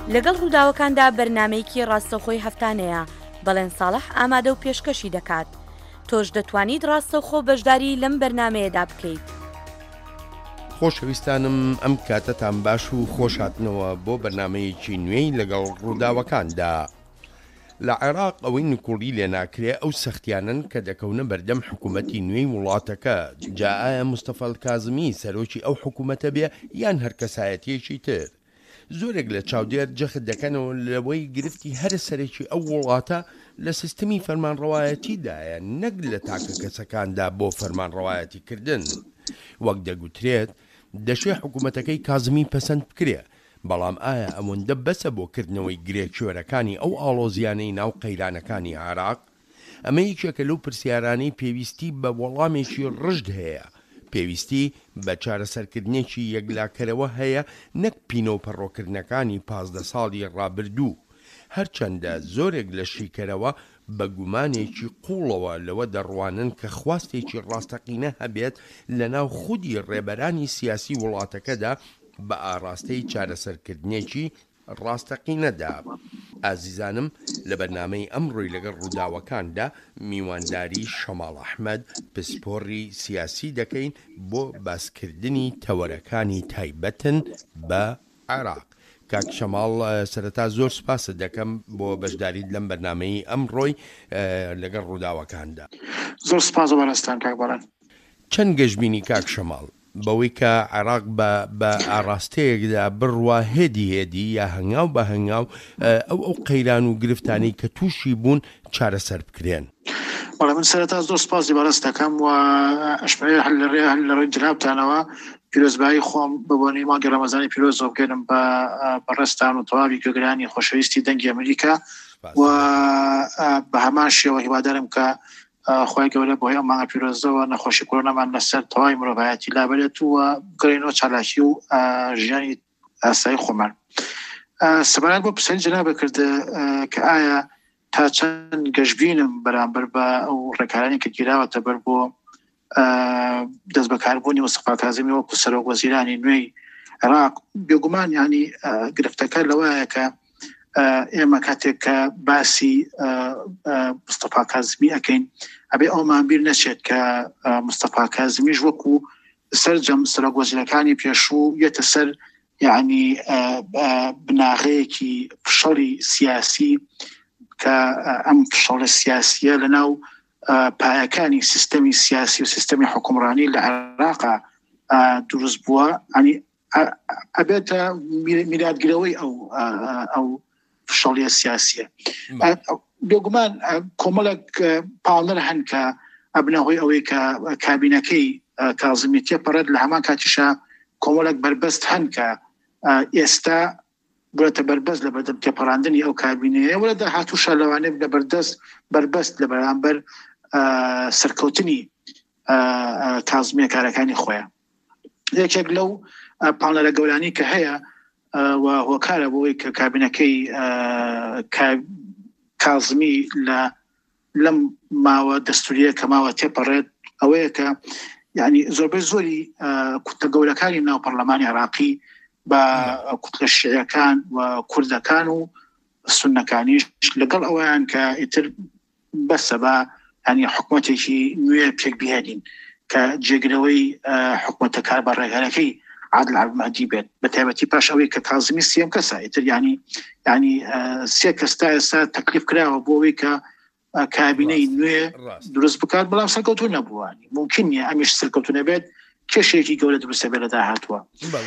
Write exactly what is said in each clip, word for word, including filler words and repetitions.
لەگەڵ ڕووداوەکاندا بەرنامەیەکی ڕاستەوخۆی هەفتانەیە بەڵێن ساڵح ئامادە و پێشکەشی دەکات. تۆش دەتوانیت ڕاستەوخۆ بەشداری لەم بەرنامەیەدا بکەیت. خۆشەویستانم ئەم کاتەتان باش و خۆشهاتنەوە بۆ بەرنامەیەکی نوێی لەگەڵ ڕووداوەکاندا. لە عێراق ئەوەی نکوڵی لێ ناکرێ ئەو سەختیانن کە دەکەونە بەردەم حکوومەتی نوێی وڵاتەکە. جا ئایا مستەفا کازمی سەرۆکی ئەو حکوومەتە بێ یان هەر کەسایەتیەکی تر؟ زۆرێک لە چاودێر جەخت دەکەنەوە لەوەی گرفتی هەر سەرێکی ئەو وڵاتە لە سیستمی فەرمانڕەوایەتیدایە نەک لە تاکە کەسەکاندا بۆ فەرمانڕەوایەتیکردن. وەک دەگوترێت دەشێ حکوومەتەکەی کازمی پەسەند بکرێ، بەڵام ئایا ئەوەندە بەسە بۆ کردنەوەی گرێکوێرەکانی ئەو ئاڵۆزیانەی ناو قەیرانەکانی عێراق؟ ئەمە یەکێکە لەو پرسیارانەی پێویستی بە وەڵامێکی ڕژد هەیە. پێویستی بە چارەسەرکردنێکی یەکلاکەرەوە هەیە، نەک پینە و پەڕۆکردنەکانی پازدە ساڵی ڕابردوو. هەرچەندە زۆرێک لە شیکەرەوە بە گومانێکی قوڵەوە لەوە دەڕوانن کە خواستێکی ڕاستەقینە هەبێت لە ناو خودی ڕێبەرانی سیاسی وڵاتەکەدا بە ئاراستەی چارەسەرکردنێکی ڕاستەقینەدا. ئازیزانم، لە بەرنامەی ئەمڕۆی لەگەڵ ڕووداوەکاندا میوانداری شەماڵ ئەحمەد پسپۆڕی سیاسی دەکەین بۆ باسکردنی تەوەرەکانی تایبەتن بە عێراق. کاک شەماڵ، سەرەتا زۆر سپاست دەکەم بۆ بەشداریت لەم بەرنامەی ئەمڕۆی لەگەڵ ڕووداوەکاندا. زۆر سپاس بەڕێستان کاک بەڕێن. چەند گەشتبینی کاک شەماڵ بەوەی کە عێراق بە ئاراستەیەکدا بڕوا هێدی هێدی یا هەنگاو بە هەنگاو ئەو ئەو قەیران و گرفتانەی کە تووشی بوون چارەسەر بکرێن؟ بەڵێ من سەرەتا زۆر سپاسی بەڕێست دەکەم و ئەشمەوێ هەر لەڕێ هەر لە ڕێی جنابتانەوە پیرۆزبایی خۆم ببوونی مانگی ڕەمەزانی پیرۆز بکەم بە بەڕێستان و تەواوی گوێگرانی خۆشەویستی دەنگی ئەمریکا و بە هەمان شێوە هیوادارم کە خۆی گەورە بۆی ئەم مانگە پیرۆزەوە نەخۆشی کۆرۆنامان لەسەر تەواوی مرۆڤایەتی لابێت و بگەڕێنەوە چالاکی و ژیانی ئاسایی خۆمان. سەبارەت بۆ پرسیاری جەنابە کردە کە ئایا تا چەند گەشتبینم بەرامبەر بە ئەو ڕێکارانی کە گیراوەتە بەر بۆ دەست بەکاربوونی مستەفا کازمی وەکو سەرۆک وەزیرانی نوێی عێراق. بێگومان ینی گرفتەکە لەوەیە کە ئێمە کاتێک کە باسی مستەفا کازمی ئەکەین ئەبێ ئەومان بیر نەچێت کە مستەفا کازمیش وەکو سەرجەم سەرۆک وەزیرەکانی پێشوو یەتە سەر یعنی بناغەیەکی فشەڵی سیاسی کە ئەم فشەڵە سیاسیە لەناو پایەکانی سیستەمی سیاسی و سیستەمی حکومڕانی لە عێراقا دروست بووە. ینی ئەبێتە میراتگرەوەی ئەو ئەو فشەڵیە سیاسیە. بێگومان کۆمەڵێک پاڵنەر هەن کە ئەبنەهۆی ئەوەی کە کابینەکەی کازمی تێپەڕێت لە هەمان کاتیشە کۆمەڵێک بربەست هەن کە ئێستا بۆتە بربەست لە بەردەم تێپەڕاندنی ئەو کابینەیە وە لە هاتووشە لەوانێ لە بەردەست بربەست لە بەرامبەر سەرکەوتنی کازمیە کارەکانی خۆیان. یەکێک لەو پاڵنەرە گەورانی کە هەیە و هۆکارە بۆی کە کابینەکەی کازمی لە لەم ماوە دەستوریە کە ماوە تێپەڕێت ئەوەیە کە یعنی زۆربەی زۆری کوتە گەورەکانی ناو پەرلەمانی عێراقی بە کوتلە شیعەکان و کوردەکان و سوننەکانیش لەگەڵ ئەویان کە ئیتر بەسە بە ینی حکوومەتێکی نوێ پێک بهێنین کە جێگرەوەی حکوومەتە کار بە ڕێگەرەکەی عادل عەبدولمەهدی بێت، بە تایبەتی پاش ئەوەی کە کازمی سێم کەسە ئیتر ینی ینی سێ کەستا ئێستا تەکلیف کراوە بۆ ئەوەی کە کابینەی نوێ دروست بکات، بەڵام سەرکەوتوو نەبووانی ممکن نیە ئەمیش سەرکەوتوو نەبێت کێشێکی گەورە دروستە بێت لە داهاتووە.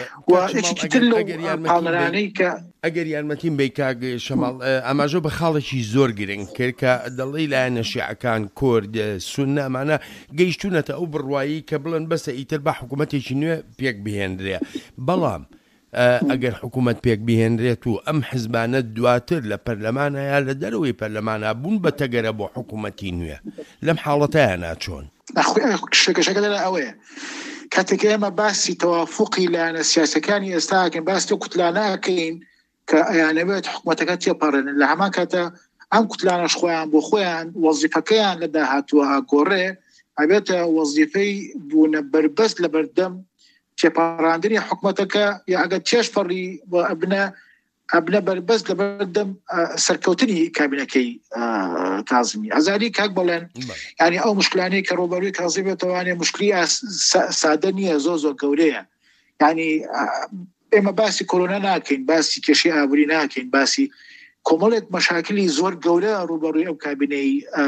ئەگەر یارمەتیم بێ کاک شەماڵ ئەماژۆ بە خاڵێکی زۆر گرنگ کرد کە دەڵی لایەنە شیعەکان کورد سوننە ئەمانە گەیشتونەتە ئەو بڕوایی کە بڵێن بەسە ئیتر بە حکوومەتێکی نوێ پێک بهێنرێ. بەڵام ئەگەر حکوومەت پێک بهێنرێت و ئەم حزبانە دواتر لە پەرلەمانە یا لە دەرەوەی پەرلەمانە بوون بە تەگەرە بۆ حکوومەتی نوێ، لەم حاڵەتەیە ناچۆن؟ شەکەشەکە لە ئەوەیە کاتێک ئێمە باسی تەوافقی لایەنە سیاسەکانی ئێستاکەین، باسی کوتلانەکەین کە ئەیانەوێت حکوومەتەکە تێپەڕێن، لە هەمان کاتە ئەم کوتلانەش خۆیان بۆ خۆیان وەزیفەکەیان لە داهاتووە گۆڕێ ئەبێتە وەزیفەی بوونە بربەست لە بەردەم تێپەڕاندنی حکوومەتەکە یا ئەگەر چێشپەڕی بۆ ئەبنە ئەبنە بەربەست لە بەردەم سەرکەوتنی کابینەکەی کازمی ئەزاری کاک بڵێن ینی ئەو مشکلانەی کە ڕۆبەرووی کازمی بێتوانێت مشکلی سادە نییە زۆ زۆر گەورەیە ینی ئێمە باسی کۆرۆنا ناکەین باسی کێشی ئابووری ناکەین باسی کۆمەڵێک مەشاکلی زۆر گەورە ڕوبەڕووی ئەو کابینەی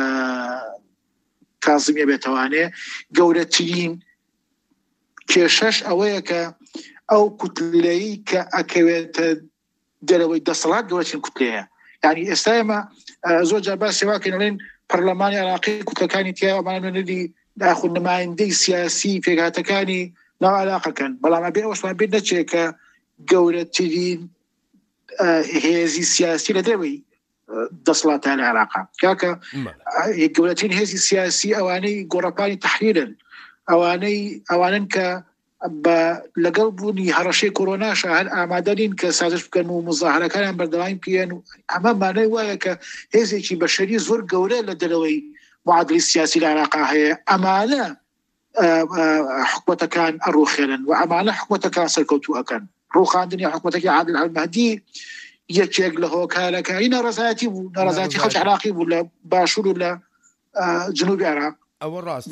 کازمیە بێتوانێ گەورەترین کێشەش ئەوەیە کە ئەو کوتلەیی کە ئەکەوێتە دەرەوەی دەسەڵات گەورەترین کوتلەیە ینی ئێستا ئێمە زۆر جار باسی واکەین ئەڵێن پەرلەمانی عێراقی کوتلەکانی تیاوەمانێنەری داخل نمایندەی سیاسی پێکهاتەکانی ناو عێراقەکەن بەڵام ئەبێ ئەوەشمان بێت نەچێت کە گەورەترین هێزی سیاسی لە دەرەوەی دەسەڵاتە لە عێراقا کاکە گەورەترین هێزی سیاسی ئەوانەی گۆڕەپانی تەحریرن ئەوانەی ئەوانن کە بە لەگەڵ بوونی هەڕەشەی کۆرۆناش هەر ئامادەرین کە سازش بکەن و مزاحرەکانیان بەردەوام پێێن و ئەمە مانای وایە کە هێزێکی بەشەری زۆر گەورە لە دەرەوەی معادلی سیاسی لە عێراقا هەیە ئەمانە حکومەتەکان ئەڕوخێنن و ئەمانە حکومەتەکان سەرکەوتوو ئەکەن ڕوخاندنی حکومەتەکەی عادل المهدی یەکێک لە هۆکارەکانی ناڕەزایەتی بوو ناڕەزایەتی خەڵکی عێراقی بوو لە باشوور و لە جنوبی عێراق ئەوە ڕاست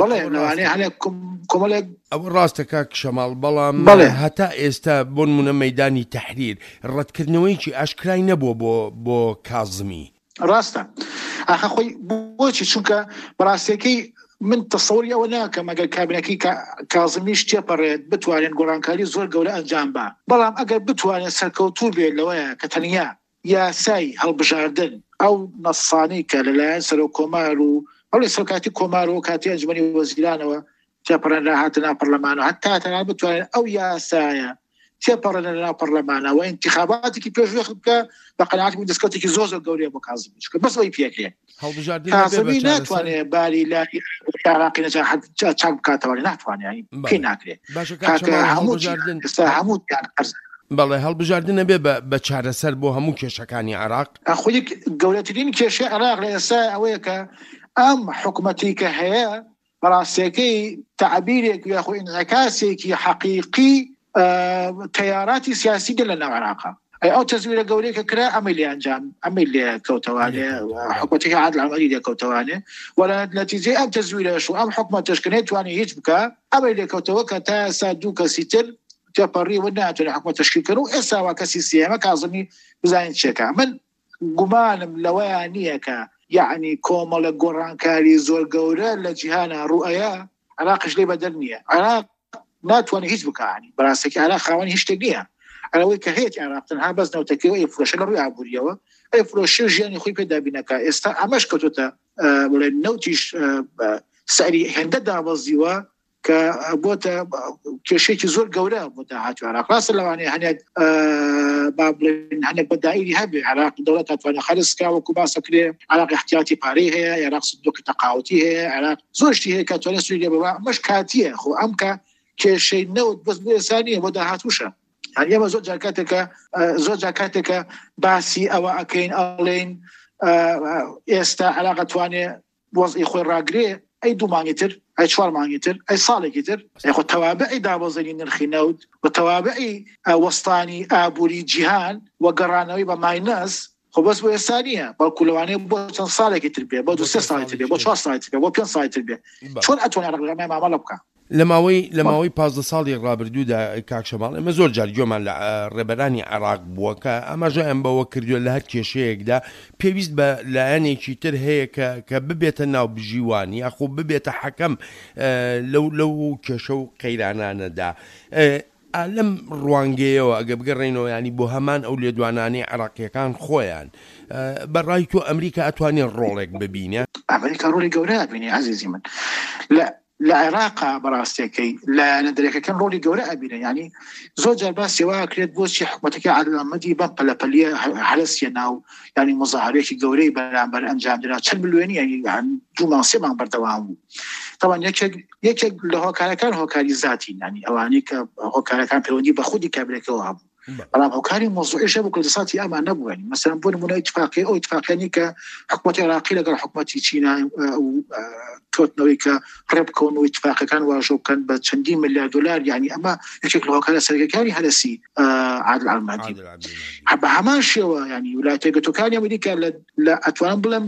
ئەوە ڕاستە کاک شەماڵ بەڵام هەتا ئێستا بۆ نمونە مەیدانی تەحریر ڕەتکردنەوەیکی ئاشکرای نەبووە بۆ بۆ کازمی ڕاستە ئاخە خۆی بۆچی چونکە بەڕاستیەکەی من تەسەوری ئەوە ناکەم ئەگەر کابینەکەی کازمیش تێپەڕێت بتوانێت گۆڕانکاری زۆر گەورە ئەنجام با بەڵام ئەگەر بتوانێت سەرکەوتوو بێت لەوەیە کە تەنیا یاسای هەڵبژاردن ئەو نەسانەی کە لەلایەن سەرۆ کۆمار و ئەوڵی سەرکاتی کۆمار و کاتی ئەنجومەنی وەزیرانەوە تێپەڕێن لە هاتە ناو پەرلەمانەوە هەتا تەنها بتوانێت ئەو یاسایە تێپەڕێنە لە ناو پەرلەمانەوە و انتخاباتێکی پێشوێ بکە بە قەناعەتی دەستکەوتێکی زۆر زۆر گەورەیە بۆ کازمیش کە بەس ئەوی پێکرێ کازمی ناتوانێت باری لا عێراقی نەجا چاک بکاتەوە ناتوانێت پێی ناکرێت هەموو بەڵێ هەڵبژاردنە بێ بە چارەسەر بۆ هەموو کێشەکانی عێراق خۆی گەورەترین کێشەی عێراق لە ئێستا ئەوەیە کە ئەم حکومەتی کە هەیە بەڕاستیەکەی تعبیرێک یاخۆ ئینعکاسێکی حەقیقی تەیاراتی سیاسی دە لە ناو عێراقا ئەو تەزویرە گەورەی کە کرا ئەمەی لێ ئەنجام ئەمەی لێ کەوتەوانێ حکومەتێکی عادل المهدی لێ کەوتەوانێ وەلا نەتیجەی ئەم تەزویرەش و ئەم حکومەتەش کە نەیتوانێت هیچ بکە ئەمەی لێ کەوتەوە کە تا ئێستا دوو کەسی تر تێپەڕی و ناتوانێت حکومەت تەشکیلکردن و ئێستا وا کەسی سێهەمە کازمی بزانین چێکە من گومانم لەوەیان نییە کە یعنی کۆمەڵە گۆڕانکاری زۆر گەورە لە جیهانە ڕوئەیە عێراقش لێ بەدەر نییە عێراق ناتوانێت هیچ بکانی بەڕاستێکی عێراق خاوەنی هیچ شتێک نییە ئەوەی کە هەیە عێراق تەنها بەس نەوتەکەوە ئەی فرۆشە لە ڕووی ئابووریەوە ئەی فرۆشی ژیانی خۆی پێدابینەکە ئێستا ئەمەش کەوتوتە بڵێن نەوتیش سەری هێندە دابەزیوە کە بۆتە کێشێکی زۆر گەورە بۆ داهاتوو عێراق ڕاستە لەوانەیە هەنێک با بڵێن هەنێک بەدائیری هەبێ عێراق دەوڵەت ئەتوانێت خەرجکا وەکو باسەکرێ عێراق احتیاطی پارەی هەیە عێراق سندوقی تەقاوەتی هەیە عێراق زۆر شتی هەیە کە توانێت سوودی بەوە ئەمەش کاتیە خۆ ئەم کە کێشەی نەوت بەس بۆ ئێستا نییە بۆ داهاتووشە هەر ئێمە زۆر جار کاتێکە زۆر جار کاتێکە باسی ئەوە ئەکەین ئەڵێن ئێستا عێراق ئەتوانێت وەزعی خۆی ڕاگرێ ئەی دوو مانگی تر ئەی چوار مانگی تر ئەی ساڵێکی تر خۆ تەوابعی دابەزێنی نرخی نەوت و تەوابعی وەستانی ئابووری جیهان و گەڕانەوەی بە ماینەس خۆ بەس بۆ ئێستا نییە بەڵکو لەوانەیە بۆ چەند ساڵێکی تر بێ بۆ دو سێ ساڵی تر بێ بۆ چوار ساڵی تر بێ بۆ پێنج ساڵی تر بێ چۆن ئەتوانێت ڕێگەمای مامەڵە بکە لە ماوەی لە ماوەی پازدە ساڵی ڕابردوودا کاک شەماڵ ئێمە زۆر جار گوێمان لە ڕێبەرانی عێراق بووە کە ئەمەژە ئەم بەوە کردووە لە هەر کێشەیەکدا پێویست بە لایەنێکی تر هەیە کە ببێتە ناو بژیوانی یاخۆ ببێتە حەکەم لەو لەو کێشە و قەیرانانەدا لەم ڕوانگەیەوە ئەگە بگەڕێنەوە ینی بۆ هەمان ئەو لێدوانانەی عێراقیەکان خۆیان بەڕای تۆ ئەمریکا ئەتوانێت ڕۆڵێک ببینێ ئەمریکا ڕۆڵی گەورە بینی عەزیزی من لە عێراقا بەڕاستیەکەی لە نەدرێکەکان ڕۆڵی گەورە ئەبینە ینی زۆر جار باسی وا کرێت بۆچی حکومەتەکەی عادل المهدی بەم پەلەپەلیە هەرسیە ناو ینی مزاحرەیەکی گەورەی بەرامبەر ئەنجامدرا چەند ملیۆنی ینی دوو مانگ سێ مانگ بەردەوام بوو طبعا یەکێک لە هۆکارەکان هۆکاری زاتی ینی ئەوانەی کە هۆکارەکان پەیوەندی بە خودی کابرێکەوە هەبوو بەڵام هۆکاری مۆزوعیش بوو کە دەسەڵاتی ئەمان نەبوو ینی مەسەڵەن بۆ نمونە ئیتفاقیە ئەو ئیتفاقیانی کە حکومەتی عێراقی لەگەڵ حکومەتی چینە کەوتنەوەی کە ڕێبکەون و ئیتفاقەکان واژۆ بکەن بە چەندین ملیار دۆلار ینی ئەمە یەکێک لە هۆکارە سەرەکیەکانی هەرسی عادل المهدي بە هەمان شێوە ینی ویلایەتە یەکگرتووەکانی ئەمریکا لە ئەتوانم بڵێم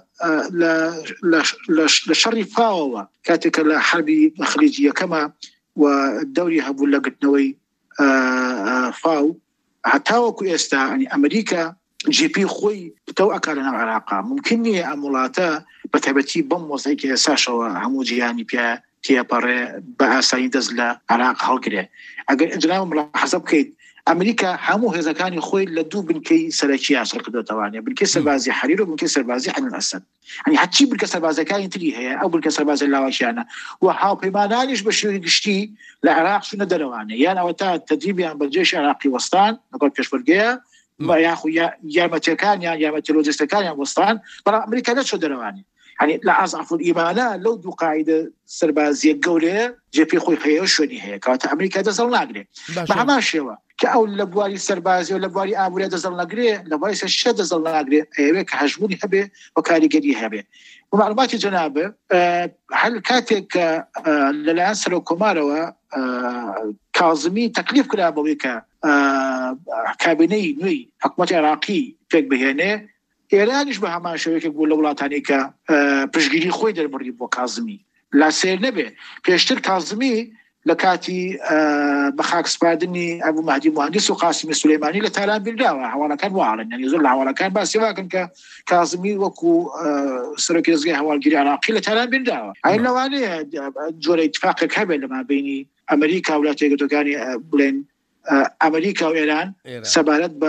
لە شەڕی فاوەوە کاتێکە لە حربی خلیجی یەکەمە و دەوری هەبوو لە گرتنەوەی فاو هەتاوەکو ئێستا ئەنی ئەمریکا جی پی خۆی بتەو ئەکا لەناو عێراقا ممکن نییە ئەم وڵاتە بە تایبەتی بەم مۆزەیەکی ئێساشەوە هەموو جیهانی پێ تێپەڕێ بە ئاسایی دەست لە عێراق هەڵگرێ ئەگەر ئەجرام حەزە بکەیت ئەمریکا هەموو هێزەکانی خۆی لە دوو بنکەی سەرەکی ئاسڵ کردوتەوانێ بنکەی سەربازی حەریر و بنکەی سەربازی عین الئەسەد ئەنی هەرچی بنکە سەربازەکانی تری هەیە ئەو بنکە سەربازی لاوەکیانە و هاوپەیمانانیش بە شێوەی گشتی لە عێراق چوونە دەرەوانێ یان ئەوە تا تەدریبیان بە جێشی عێراقی وەستان لەگەڵ پێشمەرگەیە یاخو یارمەتیەکانیان یارمەتی لۆجستەکانیان وەستان بەڵام ئەمریکا نەچۆ دەرەوانێ يعني لا أضعف الإيمان لو دو قاعدة سربازية قولة جبي خوي خير شوني هي كانت أمريكا دزل ناقري مع ما شوا كأول لبواري سربازي ولا بواري أموري دزل ناقري لبواري سشة دزل ناقري أيه كهجموني هبه وكاري قدي هبه ومعلومات جنابه أه هل كاتك أه للأنسر وكمارو أه كاظمي تكليف كلا بويكا أه كابيني نوي حكومة عراقي فيك بهنه ئێرانیش بە هەمان شێوەیەک بوو لە وڵاتانی کە پشتگیری خۆی دەربڕی بۆ کازمی لا سێر نەبێ پێشتر کازمی لە کاتی بە خاکسپاردنی ئەبوو مەهدی موهەندیس و قاسمی سولەیمانی لە تالان بیرداوە هەواڵەکان واڵن یعنی زۆر لە هەواڵەکان باسی واکەن کە کازمی وەکو سەرۆکی دەزگای هەواڵگیری عێراقی لە تالان بیرداوە ئەی لەوانەیە جۆرە ئیتفاقێک هەبێت لەما بینی ئەمریکا و وڵاتە یەکگرتووەکانی بڵێن ئەمریکا و ئێران سەبارەت بە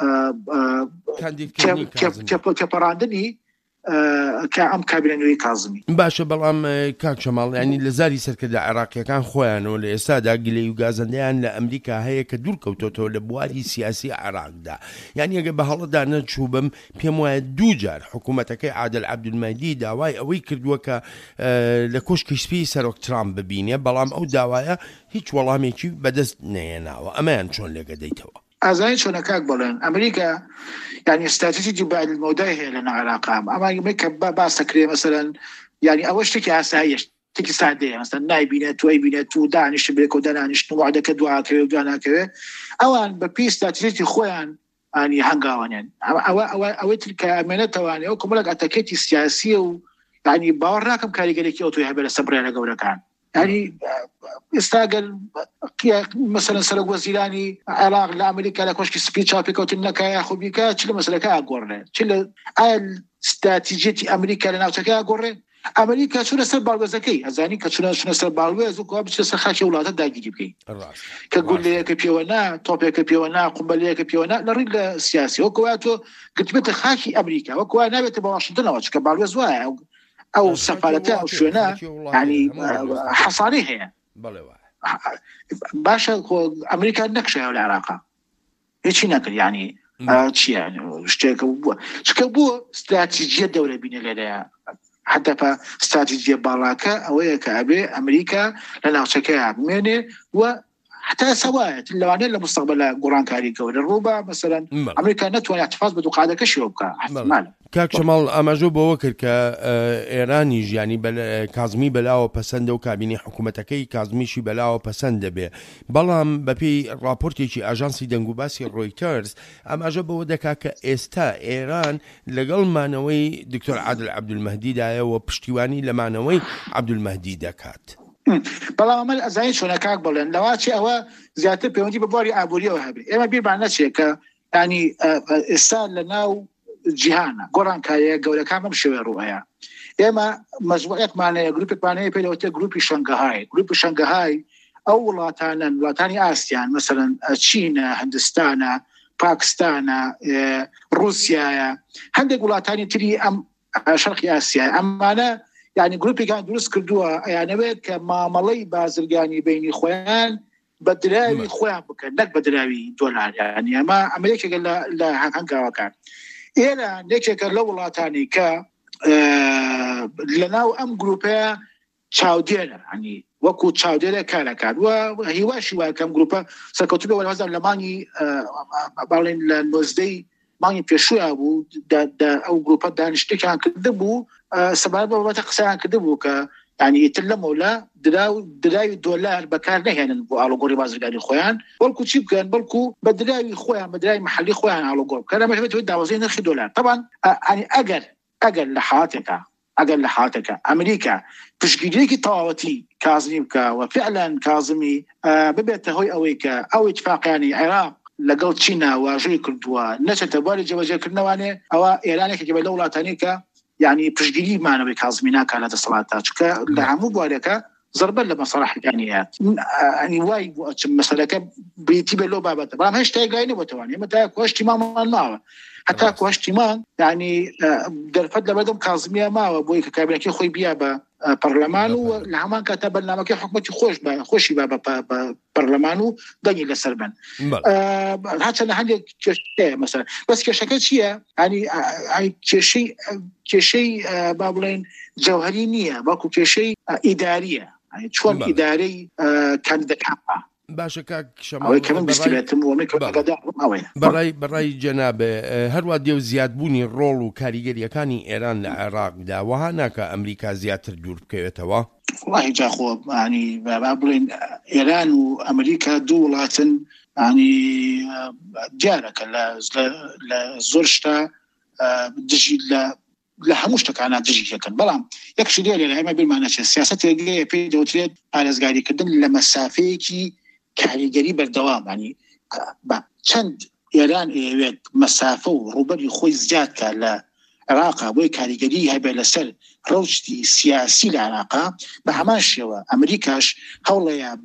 کەپەڕاندنی کە ئەم کابینەوەی کازمی باشە بەڵام کاک شەماڵ ینی لە زاری سەرکردە عێراقیەکان خۆیانەوە لە ئێستادا گلەی و گازەندەیان لە ئەمریکا هەیە کە دوور کەوتۆتەوە لە بواری سیاسی عێراقدا یعنی ئەگە بە هەڵەدا نەچوو بم پێم وایە دوو جار حکوومەتەکەی عادل عەبدولمەهدی داوای ئەوەی کردووە کە لە کۆشکی سپی سەرۆک ترامپ ببینێ بەڵام ئەو داوایە هیچ وەڵامێکی بەدەست نەهێناوە ئەمەیان چۆن لێگەدەیتەوە ئازای چۆنە کاک بڵێن ئەمریکا يعني استراتيجي بعد الموضوع هي لنا علاقة أما يمكن باس تكريم مثلا يعني أول شيء كأسايش تيجي سعدية مثلا نايبينات وأيبينات ودانش بيك ودانش نوعد كدواء كذا ودانا كذا أوان ببي استراتيجي خوان يعني هنجاوان يعني أو أو أو تلك أمانته يعني أو كملك أتكيتي سياسية يعني باورناكم كاريجاليكي أو تويه بلا صبر على جورا كان يعني استاجل مثلا سرق وزيراني عراق لأمريكا لكوشك سبيتش أبيكوت إنك يا أخو بيكا تشيل مثلا كا أقولنا تشيل آل استراتيجية أمريكا لناوتها أقولنا أمريكا شو نسر بالوزكي أزاني كشو شو نسر بالوز وكواب شو نسر خاشي ولا تداقي جيبكي كقول لي كبيونا توبيا كبيونا قنبلية كبيونا نريد السياسي وكواتو قلت بيت خاشي أمريكا وكوانا بيت بواشنطن واشك بالوز واعي أو سفارتها أو شونا يعني حصانيها باشا أمريكا نكشة والعراق إيش نقل يعني شيء يعني اشتكوا اشتكوا استراتيجية دولة بين الجنة حتى فاستراتيجية بالاكا أو كأبي أمريكا لنا شكاها مني وحتى سوات اللي عنا لمستقبل قرآن كاريكا والربع مثلا أمريكا نتوى احتفاظ بدقاعدة كشيوبكا کاک شەماڵ ئاماژە بەوە کرد کە ئێرانیش ینی کازمی بەلاوە پەسەندە و کابینی حکوومەتەکەی کازمیشی بەلاوە پەسەند دەبێ بەڵام بەپێی راپۆرتێکی ئاژانسی دەنگوباسی ڕۆیتەرز ئاماژە بەوە دەکا کە ئێستا ئێران لەگەڵ مانەوەی دکتۆر عادل عەبدولمەهدیدایە و پشتیوانی لە مانەوەی عەبدولمەهدی دەکات بەڵام ئەمە ئەزای چۆنە کاک بڵێن لەواچی ئەوە زیاتر پەیوەندی بە بواری ئابووریەوە هەبێ ئێمە بیرمان نەچێت کە ینی ئێستا لە ناو جیهانە گۆڕانکاریە گەورەکان بەم شێوەیە ڕوئەیە ئێمە مەجموعەتمانەیە گروپێکمانەیە پێدەوتێت گروپی شەنگەهای گروپی شەنگەهای ئەو وڵاتانن وڵاتانی ئاسیان مەسەڵەن چینە هەندستانە پاکستانە رووسایە هەندێک وڵاتانی تری ئەم شەرقی ئاسیای ئەمانە یعنی گروپێکان دروست کردووە ئەیانەوێت کە مامەڵەی بازرگانی بینی خۆیان بە دراوی خۆیان بکەن نەک بە دراوی دۆلار یعنی ئەمە ئەمریکێکە لە هەنگاوەکان ئێرە یەکێکە لە وڵاتانی کە لەناو ئەم گروپەیە چاودێرە ینی وەکو چاودێرە کارەکات و هیواشی وایە کەم گروپە سەرکەوتوبێ وەرەوەزان لە مانگی باڵێن لە نۆزدەی مانگی پێشوویە بوو ئەو گروپە دانیشتێکیان کرده بوو سەبارەت بە بابەتە قسەیان کرده بوو کە يعني يتلموا لا دراو دراوي دولار بكار نهينا على قوري بازرگانی خویان بلکو چی بکن بلکو بدراوي خویان بدراوي محلي خویان على قور كلام ما تود وزين نرخي دولار طبعا يعني اقل اقل لحالتك اقل لحالتك امريكا تشكيليك طاوتي كاظميك وفعلا كاظمي ببيت هوي اويكا او اتفاق يعني عراق لقل تشينا واجري كردوا نشت بالي جواجه كرنوانه او ايرانك جبل دوله تانيكا يعني تشجيري معنا بكازميناك على الصلاتات كلعمو بوالك ضربا لمصالح الجانيات يعني واي مسألة بيتي لو بابا ما هيش تايقايني وتواني متى كوش تمام النار حتى كوش تمام يعني در فضل بدهم كازمية ما وبويك كابينة كي خوي بيا برلمانو العمان كتب لنا ما كي حكومتي خوش با خوشي بابا برلمانو دني لسربن حتى انا عندي مثلا بس كشكل شيء يعني يعني كشيء كشيء بابلين جوهري نية باكو كشيء إدارية يعني شلون إداري كان ذكاء باشا كاك شمال أو كمان بستبيتم وميك قدر أوي براي براي جناب هروا ديو زياد بوني رول وكاريجري كاني إيران العراق دا وهناك أمريكا زيادة دور بكيتوا والله جاخو يعني بابلين إيران وأمريكا دولات يعني جارك لا لا زورشتا دجي لا لا همشتك أنا دجي كان بلام يكشي ديالي لهي ما بالمعنى السياسة اللي في دوتريد على زقاري كدن لمسافيكي كاريجري بالدوام يعني چند إيران إيوات مسافة وربري خوي زيادك لا عراقة بوي كاريجري هاي بلسل روشتي سياسي العراقة بحماش يوا أمريكاش هولا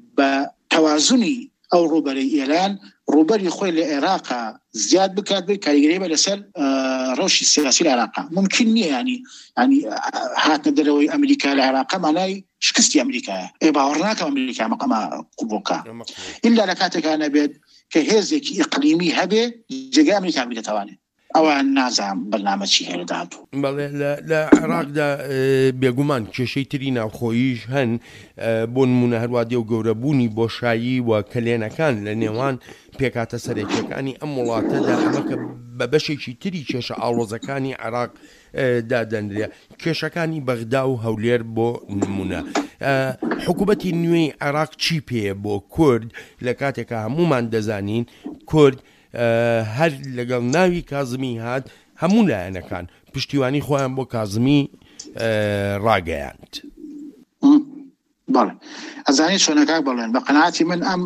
بتوازني أو روبري إيران روبري خوي العراق زياد بكات بي كاريجري بلسل آه روشي السياسي العراقة ممكن يعني يعني هاتنا دروي أمريكا العراقة معناي شكستي أمريكا إيه باورناك أمريكا مقام قبوكا إلا لكاتك أنا بيد كهزك إقليمي هبه جاء أمريكا أمريكا تواني أو النازع برنامج شيء هذا دابو. لا لا عراق دا بيجومان كشيء ترينا خويش هن بون منهر وادي وجوربوني بوشاي وكلينا كان لنيوان بيكات سريك كاني أمولات دا أمك ببشي شيء تري كش عروض كاني عراق دا دندريا كش كاني بغداد وهولير بو نمونا حكومتي نوي عراق تشيبي بو كرد لكاتك همو من دزانين كرد هەر لەگەڵ ناوی کازمی هات هەموو لایەنەکان پشتیوانی خۆیان بۆ کازمی ڕاگەیاند. بەڵێ ئەزانێت چۆنەکە بڵێن بە قەناعەتی من ئەم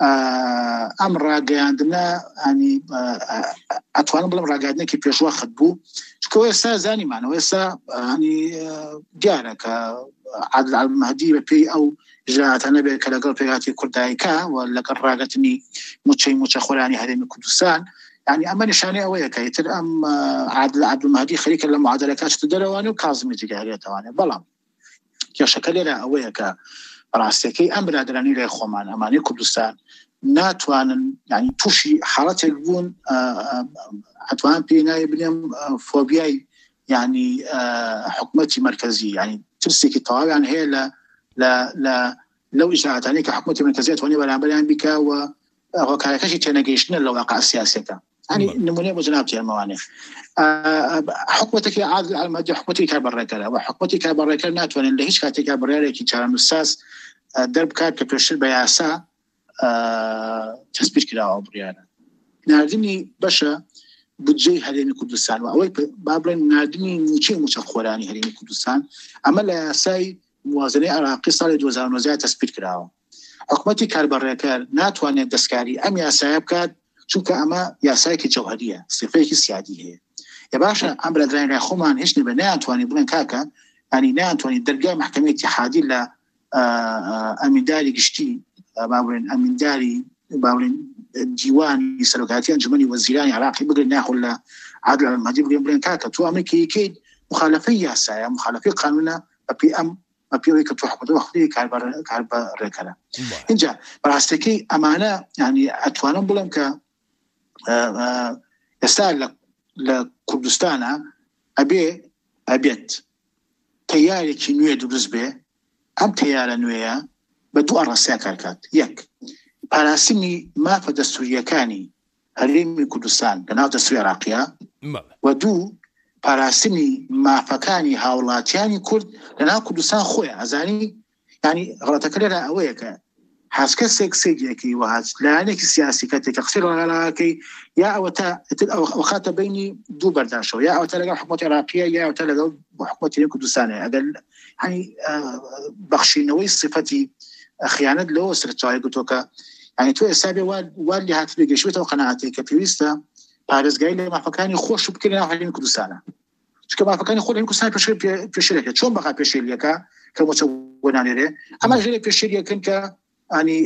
ئەم ڕاگەیاندنە ئەنی ئەتوانم بڵم ڕاگەاندنێکی پێشوەخت بوو چکە ئێستا زانیمانەوە ئێستا ئەنی دیارە کە عادل عەبدولمەهدی بە پێی ئەو جاءتنا بكلاقل بياتي كردايكا ولا قراقتني متشي متشخوراني هذين كردستان يعني أما نشاني أويا كيتر أم عادل عبدالمهدي خليك المعادلات تدرواني وكاظمي تجارية تواني بلام يا شكل لا أويا ك راستكي أمر أدراني لا يخومان أماني كردستان ناتوان يعني توشي حالات يقولون أتوان بيناي بنيم فوبياي يعني حكومتي مركزية يعني ترسيكي طوابع يعني هي لا لا لا لو إجراءات عليك كحكومة مركزية واني ولا عمليان بك وكاركاشي تناقشنا الواقع السياسي يعني نمونية وجنابتي الموانع حكومتك عادل على المدى حكومتي كابريكا وحكومتي كابريكا ناتوان اللي هيش كاتي كابريكا كي كان الأستاذ درب كاب كبيرشل بياسا تسبيش كلا عبريانا ناردني بشا بجي هريمي كردستان وأوي بابلين ناردني نيشي مشخوراني هريمي كردستان أما لا ساي موازنه عراقی سال دو هزار و نوزده تثبیت کرده. حکومتی کاربرکر ناتوانه دستکاری ام یاسای بکد چون که اما یاسایی که جوهریه صفه که سیادیه. یا باشه امر درین رخومان هیچ نبی ناتوانی بلن کاکا یعنی ناتوانی درجه محکمه اتحادی ل امینداری گشتی باورین امینداری باورین دیوانی سلوکاتی انجمنی وزیرانی عراقی بگن ناخل ل عادل المهدی بگن بلن کاکا تو امریکایی که مخالفه یاسای مخالفه قانونه بی ام بيوي كتو حكومة وخدي كاربر كاربر ركلا إنجا براستكي أمانة يعني أتوانا بلهم ك يستاهل لكردستان أبي أبيت تياري كي نوية دروز به أم تيارة نوية بدو أرسيا كاركات يك براسمي ما فدستوريا كاني هريمي كردستان كناو دستوريا عراقية ودو پاراستنی مافەکانی هاوڵاتیانی کورد لەناو کوردستان خۆیە ئەزانی ینی غڵەتەکە لێرە ئەوەیە کە هەچکە سێکسێکیەکەی وهات لایەنێکی سیاسی کاتێکە قسەی ڕۆژانەکەی یا ئەوە تا ئەو خاتە بینی دوو بەرداشەوە یا ئەوتە لەگەڵ حکوومەتی عێراقیە یا ئەوتە لەگەڵ حکوومەتی کوردستانەیە ئەگەر ینی بەخشینەوەی سفەتی خیانەت لەوە سەرچاوی گوتۆکە ینی تۆ ئێستا بێ وا لێ هاتبێ گەشتێتەوە قەناعەتێک کە پێویستە پارێزگای لە مافەکانی خۆش بکرێن ناو هەرێمی کوردستانە چونکە مافەکانی خۆ لە کوردستان پێشێریەکە چۆن بەقا پێشێریەکە کە مۆچە بۆ نانێرێ ئەمە ژێرە پێشێریەکەن کە ینی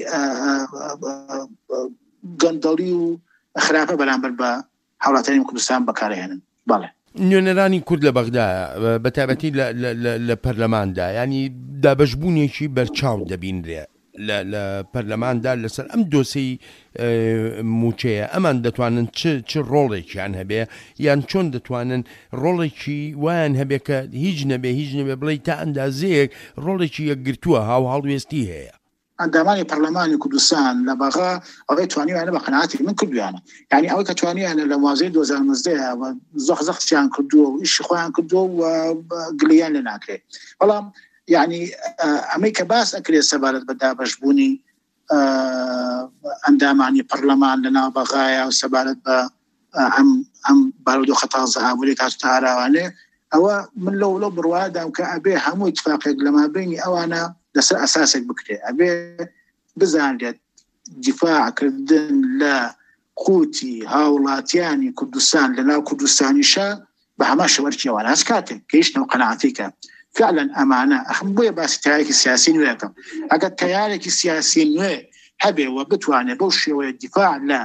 گەندەڵی و خراپە بەرامبەر بە هاوڵاتیانی کوردستان بەکارهێنن. بەڵێ نوێنەرانی کورد لە بەغدایە بەتایبەتی لە پەرلەماندا ینی دابەشبوونێکی بەرچاو دەبینرێ لە پەرلەماندا لەسەر ئەم دۆسەی موچەیە ئەمان دەتوانن چ ڕۆڵێکیان هەبێ یان چۆن دەتوانن ڕۆڵێکی وایان هەبێ کە هیچ نەبێ هیچ نەبێ بڵێ تا ئەندازەیەک ڕۆڵێکی یەکگرتووە هاو هەڵوێستی هەیە. ئەندامانی پەرلەمانی کوردستان لە بەغا ئەوەی توانیوانە بە قەناعەتی من کردویانە ینی ئەوەی کە توانیانە لە موازەی دوو هەزار و نۆزدە زۆخ زەختیان کردووە و ئیشی خۆیان کردووە و گلیان لێ ناکرێت. بەڵام یعنی ئەمەی کە باس ئەکرێت سەبارەت بە دابەشبوونی ئەندامانی پەرلەمان لەناو بەغایە و سەبارەت بە ئەم بارودۆ خەتا زەهابووری کاتە ئاراوانێ ئەوە من لەو لەو بڕوادام کە ئەبێ هەموو اتفاقێک لەمابینی ئەوانە لەسەر ئەساسێک بکرێ ئەبێ بزانێت دیفاعکردن لە قوتی هاوڵاتیانی کوردستان لەناو کوردستانیشە بە هەما شەوەرکیەوان هەست کاتێک کە هیچ نەو قەناعەتێکە فعلا ئەمانە ئەخم بۆیە باسی تایارێکی سیاسی نوێەکەم ئەگەر تایارێکی سیاسی نوێ هەبێ و بتوانێت بەو شێوەیە دیفاع لە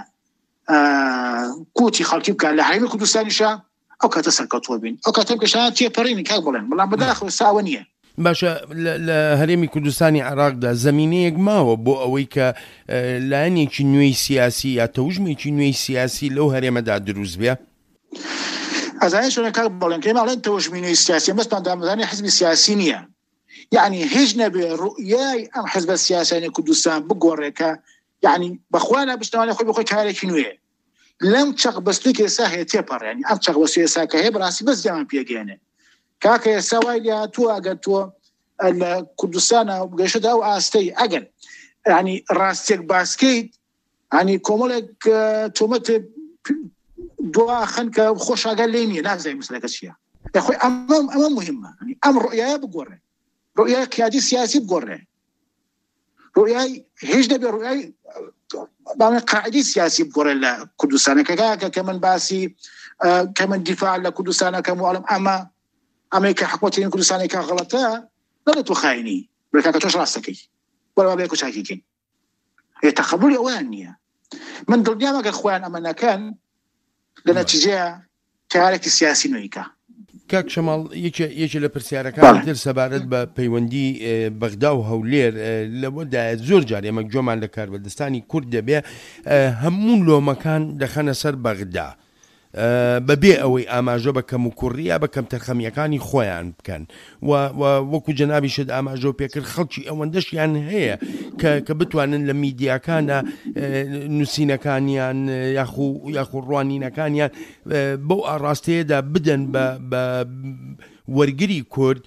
قوتی خەڵکی بکات لە هەرێمی کوردستانیشە ئەو کاتە سەرکەوتووە بین ئەو کاتە گەشتان تێپەڕینی کاک بڵێن بەڵام بەداخەوە ساوە نییە. باشە لە هەرێمی کوردستانی عێراقدا زەمینەیەک ماوە بۆ ئەوەی کە لایەنێکی نوێی سیاسی یا تەوژمێکی نوێی سیاسی لەو هەرێمەدا دروست بێ؟ ئەزانین چۆنە کاک بڵێن کە ماڵێن تەوژمینەی سیاسی بەسمان دامەزانی حزبی سیاسی نییە یعنی هیچ نەبێ ڕوئیای ئەم حزبە سیاسیانی کوردستان بگۆڕێکە یعنی بەخوا بشتوانێ خۆی بخۆی کارێکی نوێ لەم چەق بەستووی ئێستا هەیە تێپەڕێنی ئەم چەق بەستووی ئێستا کە هەیە بەڕاستی بەس جامان پێگەێنێ کاکە ئێستا وای لێ هاتووە ئەگەر تۆ لە کوردستانە گەشتدا و ئاستەی ئەگەر ینی ڕاستێک باسکەیت ینی کۆمەڵێک تۆمەت دواخن کە خۆشاگەر لێ نییە نازای مسلەکە چییە خۆی ئەمە مهمە ئەم ڕوئیایە بگۆڕێ ڕوئیای قیادی سیاسی بگۆڕێ ڕوئیای هیچ دەبێ ڕوئیای قاعدی سیاسی بگۆڕێ لە کوردستانەکە کە من باسی کە من دیفاع لە کوردستانەکەم وڵم ئەمە ئەمەی کە حکوومەتی کوردستانێکە غەڵەتە نەدەتوە خاینی بڕێکاکە تۆش ڕاستەکەی وەرەوە بێ کوچاکیکەین تەقبولی ئەویان نییە. من دڵنیام ئەگەر خۆیان ئەمە نەکەن لە نەتیجەیە تیارێکی سیاسی نوێیکە. کاک شەماڵ یەکێ لە پرسیارەکان تر سەبارەت بە پەیوەندی بەغدا و هەولێر لەوەدا زۆر جار ئێمە گوێمان لە کاربەدەستانی کورد دەبێ هەموو لۆمەکان دەخەنە سەر بەغدا بەبێ ئەوەی ئاماژە بە کەم و کوڕیا بە کەم تەرخەمیەکانی خۆیان بکەن و وەکو جەنابی شت ئاماژە پێکرد خەڵکی ئەوەندەشیان هەیە کە بتوانن لە میدیاکانە نووسینەکانیان یاخو ڕوانینەکانیان بەو ئاڕاستەیەدا بدەن بە وەرگری کورد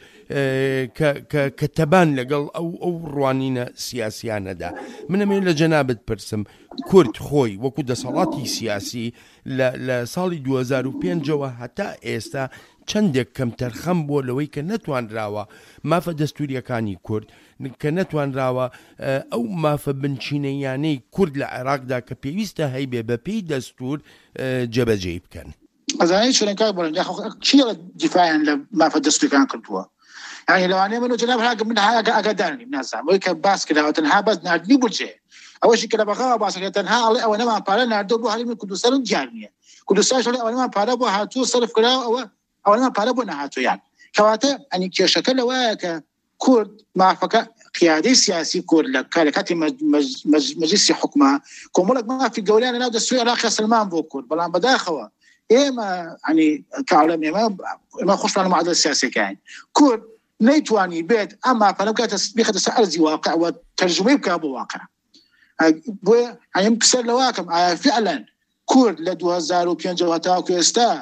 کە تەبان لەگەڵ ئەو ڕوانینە سیاسیانەدا. منەمێ لە جەنابەت پرسم کورد خۆی وەکو دەسەڵاتی سیاسی لە ساڵی دوو هەزار و پێنجەوە هەتا ئێستا چەندێک کەم تەرخەم بووە لەوەی کە نەتوانراوە مافە دەستوریەکانی کورد کە نەتوانراوە ئەو مافە بنچینەیانەی کورد لە عێراقدا کە پێویستە هەیبێ بە پێی دەستور جەبەجێ بکەن. ئەزانین چۆنەکە بڵێن چیە دیفاعیان لە مافە دەستوریەکان کردووە ینی لەوانەیە من و جەناب هاگە من ئاگادارنیم نازانم ئەوەی کە باس کراوە تەنها بەس ناردنی بودجێ ئەوەشی کە لە بەغاوە باسەکە تەنها ئەڵێ ئەوە نەمان پارە ناردۆ بۆ هەرێمی کوردستان و دیار نییە کوردستانش ئەڵێ ئەوە نەمان پارە بۆ هاتووە سەرف کراوە ئەوە ئەوە نەمان پارە بۆ نەهاتوویان کەواتە ئەنی کێشەکە لەوایە کە کورد مافەکە قیادەی سیاسی کورد لە کارەکاتی مەجلیسی حکومە کۆمەڵێک مافی گەوریان لەناو دەستوری عێراقی سلمان بۆ کورد بەڵام بەداخەوە ئێمە ینی کاڵم ئێمە ئێمە خۆشمان معادلە سیاسیەکەین کورد نەیتوانی بێت ئەمما پەنە بکاتە بخەتە سەر ئەرزی واقع و تەرجمەی بکات بۆ واقع بۆیە ئەم پرسەر لەواکەم ئایا فعلا کورد لە دوو هەزار و پێنج هەتاکو ئێستا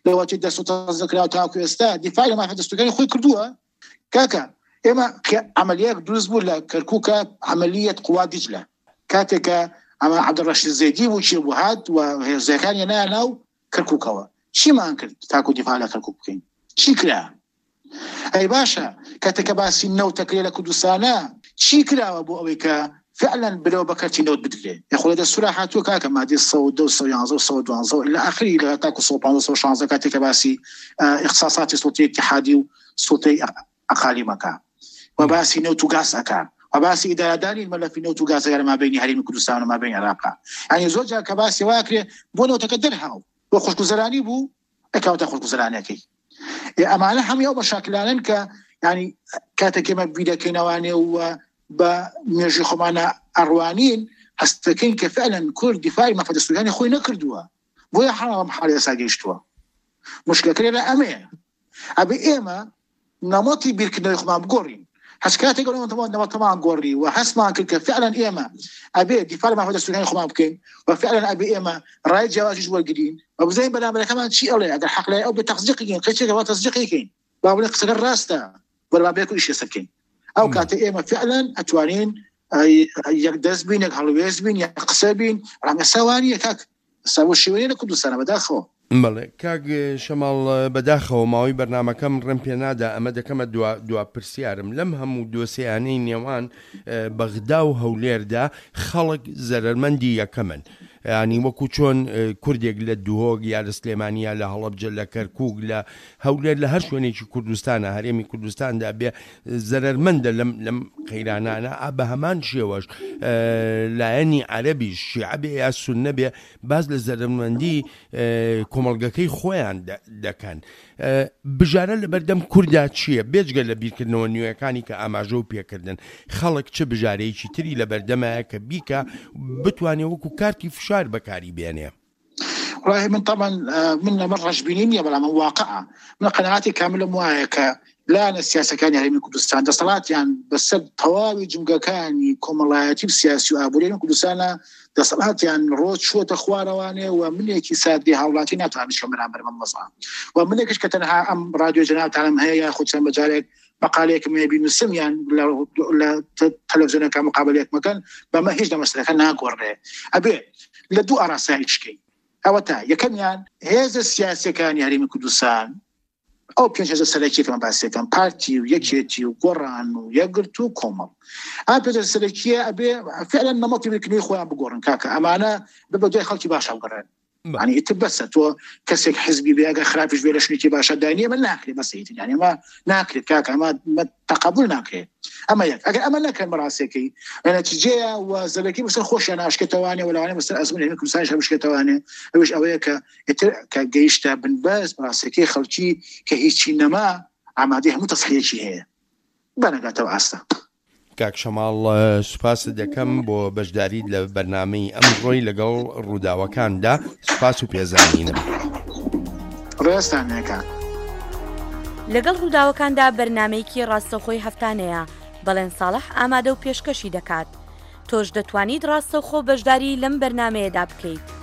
لەوەتی دەست و تەزەکرا تاکو ئێستا دیفاعی لە مافە دەستوەکانی خۆی کردووە کاکە ئێمە عملیات دروست بوو لە کەرکووکە عملیات قوا دیجلە کاتێکە ئەمە عەبدوڕەشید زەیدی بوو چی بوو هات و هێزەکانی نایە ناو کەرکووکەوە چیمان کرد تاکو دیفاع لە کەرکووک بکەین چی کرا ئەی باشە کاتێکە باسی نەوتەکرێ لە کوردستانە چی کراوە بۆ ئەوەی کە فعلا برەوە بەکەرتی نەوت بدرێ یخۆ لە دەستوورە هاتووە کاکە مادەی سەد و دە و سەد و یانزە و سەد و دوانزە إلى آخره لە تاکو سەد و پانزە سەد و شانزە کاتێکە باسی اختصاصاتی سوڵتەی اتحادی و سوڵتەی ئەقالیمەکە و باسی نەوت و گاز ئەکا و باسی ئیدارەدانی مەلەفی نەوت و گازەکە لە مابەینی هەرێمی کوردستان و مابەینی عێراقا یعنی زۆر جار کە باسی وا کرێ بۆ نەوتەکە دەرهاو بۆ خۆشگوزەرانی بوو ئەکەوتە خۆشگوزەرانیەکەی ئەمانە هەموو ئەو مەشاکلانن کە ینی کاتێک ئێمە بیرەکەینەوانێ و بە مێژوی خۆمانە ئەڕوانین هەستەکەین کە فعلا کورد دیفاعی مافە دەستوورەکانی خۆی نەکردووە بۆیە حاڵم حاڵی ئێستا گەیشتووە مشکلەکەی لە ئەمەیە ئەبێ ئێمە نەمەتی بیرکردنەوەی خۆمان بگۆڕین هەچ کاتێک نەمەتەمان گۆڕی و هەستمان کرد کە فعلا ئێمە ئەبێ دیفاع مافە دەستوورەکانی خۆمان بکەین و فعلا ئەبێ ئێمە ڕای جیاوازیش وەرگرین و بزانین بەرامبەرەکەمان چی ئەڵێ ئەگەر حەق لای ئەو بێ تەصدیقیکەین قەچێکەوە تەصدیقیکەین با بڵێ قسەکە ڕاستە بەرامبەرەکە ئیش ێستا بکەین ئەو کاتە ئێمە فعلا ئەتوانین یەک دەست بین یەک هەڵوێست بین یەک قسە بین ڕەنگە ساوانیە کاک ساوە شێوەیە لە کوردستانە بەداخەوە بەڵێ کاک شەماڵ بەداخەوە ماوەی بەرنامەکەم ڕێم پێ نادا ئەمە دەکەمە دوا پرسیارم لەم هەموو دۆسیانەی نێوان بەغدا و هەولێردا خەڵک زەرمەندی یەکەمن ینی وەکو چۆن کوردێک لە دوهۆک یا لە سلێمانیا لە هەڵەبجە لە کەرکووک لە هەولێر لە هەر شوێنێکی کوردستانە هەرێمی کوردستاندا بێ زەرمەندە لەم لەم قەیرانانە ئا بە هەمان شێوەش لایەنی عەرەبی شیعە بێ یا سوننە بێ باز لە زەرمەندی کۆمەڵگەکەی خۆیان دەکەن بژارە لە بەردەم کووردا چییە بێجگە لە بیرکردنەوە نوێیەکانی کە ئاماژە و پێکردن خەڵک چه بژارەیەکی تری لە بەردەمایە کە بیکە بتوانێت وەکو کارتی فشار بەکاری بێنێ والله من طبعا من من رجبينين يا بلا من واقعة من قناعاتي كاملة مواهكة لا أنا السياسة كان يعني من كردستان ده صلاة يعني بس طواوي جمجا كان كوملاياتي السياسي وأبولين كردستان ده صلاة يعني روت شو تخوار وانه ومن يكي سادي هاولاتي ناتو همش كمان عمر من مصا ومن يكش كتنها أم راديو جناب تعلم هي خد سام مجالك مقاليك ما يبين السم يعني لا لا تلفزيون كمقابلات مكان بما هيج ده مثلا كان ناقور أبي لدو أراسايش كي ئەوەتا یەکەمیان هێزە سیاسیەکانی هەرێمی کوردستان ئەو پێنج هێزە سەرەکیەکەمان باسیەکەم پارتی و یەکێتی و گۆڕان و یەکگرت و کۆمەڵ ئەم پێنج هێزە سەرەکیە ئەبێ فعلا نەمەتی بیرکردنەوەی خۆیان بگۆڕن کاکە ئەمانە بە دوای خەڵکی باشە بگەڕێن يعني يتبسط تو كسك حزبي بيجا خرافش بيلا شنيكي باشا دانية ما ناكله بس يعني ما ناكله كاكا ما ما تقبل ناكله أما يك أجل أما ناكل مراسيكي أنا تجيا وزلكي بس خوش أنا أشكي تواني ولا أنا بس أزمن هنا كل سنة أشكي تواني وش أويك كجيشتا بنباز مراسيكي خلتي كهيشي نما عماديها متصحية شيء هي بنا قاتوا عستا کاک شەماڵ سوپاس دەکەم بۆ بەشداریت لە بەرنامەی ئەمڕۆی لەگەڵ ڕووداوەکاندا سوپاس و پێزانینم ڕێستانەکە لەگەڵ ڕووداوەکاندا بەرنامەیەکی ڕاستەوخۆی هەفتانەیە بەڵێن ساڵح ئامادە و پێشکەشی دەکات تۆش دەتوانیت ڕاستەوخۆ بەشداری لەم بەرنامەیەدا بکەیت